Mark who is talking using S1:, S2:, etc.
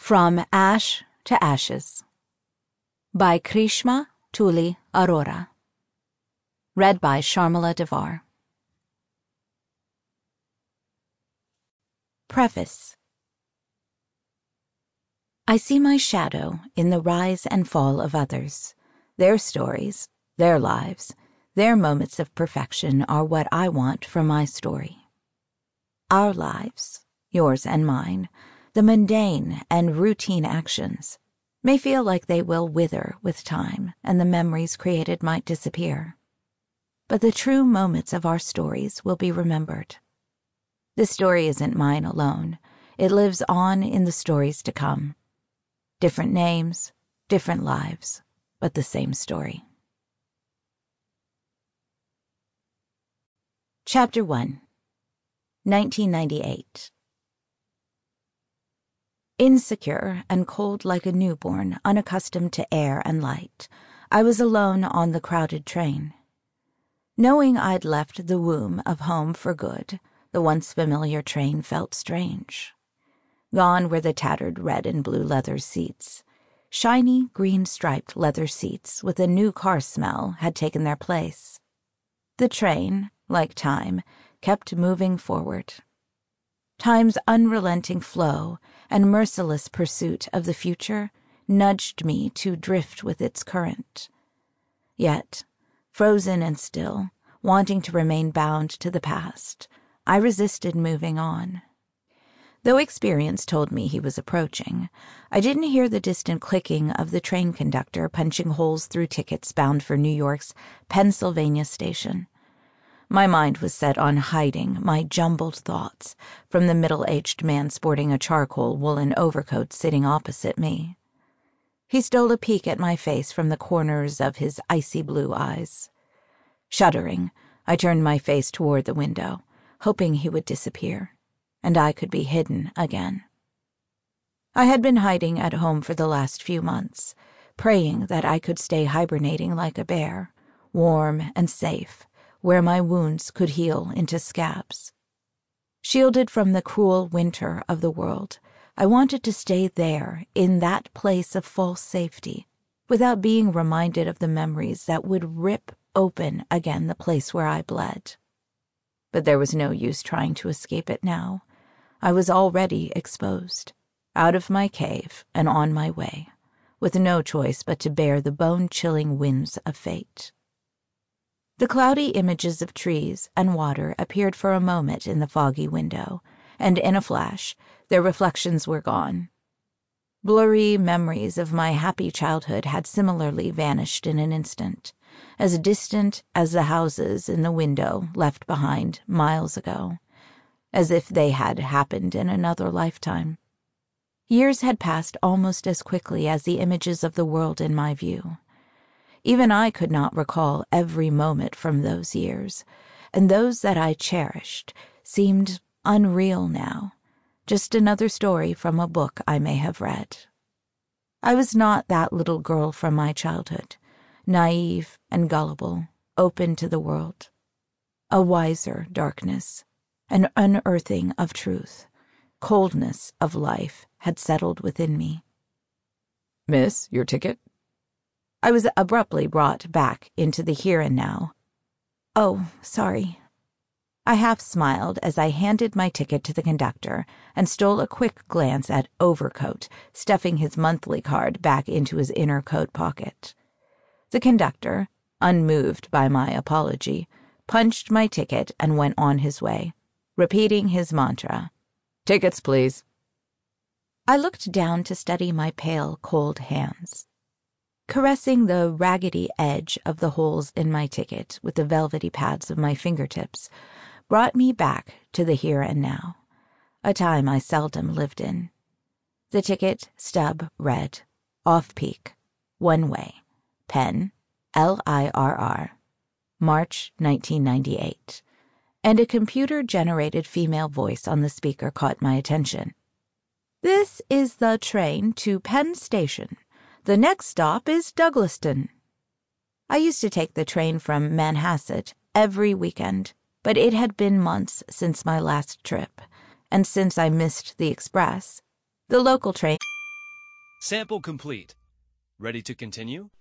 S1: From Ash to Ashes by Krishma Tuli Arora. Read by Sharmila Devar. Preface. I see my shadow in the rise and fall of others. Their stories, their lives, their moments of perfection are what I want for my story. Our lives, yours and mine, the mundane and routine actions, may feel like they will wither with time and the memories created might disappear. But the true moments of our stories will be remembered. This story isn't mine alone. It lives on in the stories to come. Different names, different lives, but the same story. Chapter 1, 1998. Insecure and cold like a newborn, unaccustomed to air and light, I was alone on the crowded train. Knowing I'd left the womb of home for good, the once familiar train felt strange. Gone were the tattered red and blue leather seats. Shiny, green-striped leather seats with a new car smell had taken their place. The train, like time, kept moving forward. Time's unrelenting flow and merciless pursuit of the future nudged me to drift with its current. Yet, frozen and still, wanting to remain bound to the past, I resisted moving on. Though experience told me he was approaching, I didn't hear the distant clicking of the train conductor punching holes through tickets bound for New York's Pennsylvania station. My mind was set on hiding my jumbled thoughts from the middle-aged man sporting a charcoal woolen overcoat sitting opposite me. He stole a peek at my face from the corners of his icy blue eyes. Shuddering, I turned my face toward the window, hoping he would disappear, and I could be hidden again. I had been hiding at home for the last few months, praying that I could stay hibernating like a bear, warm and safe, where my wounds could heal into scabs. Shielded from the cruel winter of the world, I wanted to stay there, in that place of false safety, without being reminded of the memories that would rip open again the place where I bled. But there was no use trying to escape it now. I was already exposed, out of my cave and on my way, with no choice but to bear the bone-chilling winds of fate. The cloudy images of trees and water appeared for a moment in the foggy window, and in a flash, their reflections were gone. Blurry memories of my happy childhood had similarly vanished in an instant, as distant as the houses in the window left behind miles ago, as if they had happened in another lifetime. Years had passed almost as quickly as the images of the world in my view. Even I could not recall every moment from those years, and those that I cherished seemed unreal now, just another story from a book I may have read. I was not that little girl from my childhood, naive and gullible, open to the world. A wiser darkness, an unearthing of truth, coldness of life had settled within me.
S2: "Miss, your ticket?"
S1: I was abruptly brought back into the here and now. "Oh, sorry." I half smiled as I handed my ticket to the conductor and stole a quick glance at Overcoat, stuffing his monthly card back into his inner coat pocket. The conductor, unmoved by my apology, punched my ticket and went on his way, repeating his mantra, "Tickets, please." I looked down to study my pale, cold hands. Caressing the raggedy edge of the holes in my ticket with the velvety pads of my fingertips brought me back to the here and now, a time I seldom lived in. The ticket stub read, off-peak, one way, Penn, LIRR, March 1998, and a computer-generated female voice on the speaker caught my attention. "This is the train to Penn Station. The next stop is Douglaston." I used to take the train from Manhasset every weekend, but it had been months since my last trip, and since I missed the express, the local train
S3: Sample complete. Ready to continue?